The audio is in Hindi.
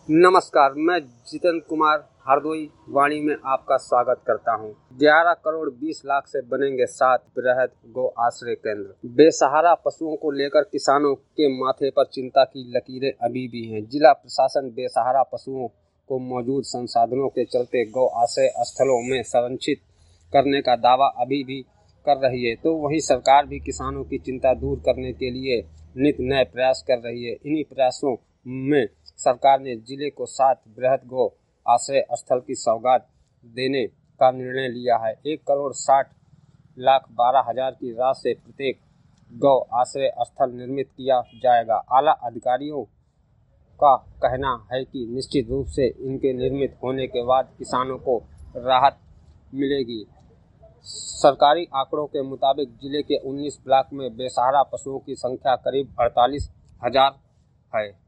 नमस्कार, मैं जितेंद्र कुमार हरदोई वाणी में आपका स्वागत करता हूं। 11 करोड़ 20 लाख से बनेंगे 7 वृहद गौ आश्रय केंद्र। बेसहारा पशुओं को लेकर किसानों के माथे पर चिंता की लकीरें अभी भी हैं। जिला प्रशासन बेसहारा पशुओं को मौजूद संसाधनों के चलते गौ आश्रय स्थलों में संरक्षित करने का दावा अभी भी कर रही है, तो वहीं सरकार भी किसानों की चिंता दूर करने के लिए नित नए प्रयास कर रही है। इन्हीं प्रयासों में सरकार ने जिले को 7 वृहद गौ आश्रय स्थल की सौगात देने का निर्णय लिया है। 1,60,12,000 की राशि से प्रत्येक गौ आश्रय स्थल निर्मित किया जाएगा। आला अधिकारियों का कहना है कि निश्चित रूप से इनके निर्मित होने के बाद किसानों को राहत मिलेगी। सरकारी आंकड़ों के मुताबिक जिले के 19 ब्लॉक में बेसहारा पशुओं की संख्या करीब 48,000 है।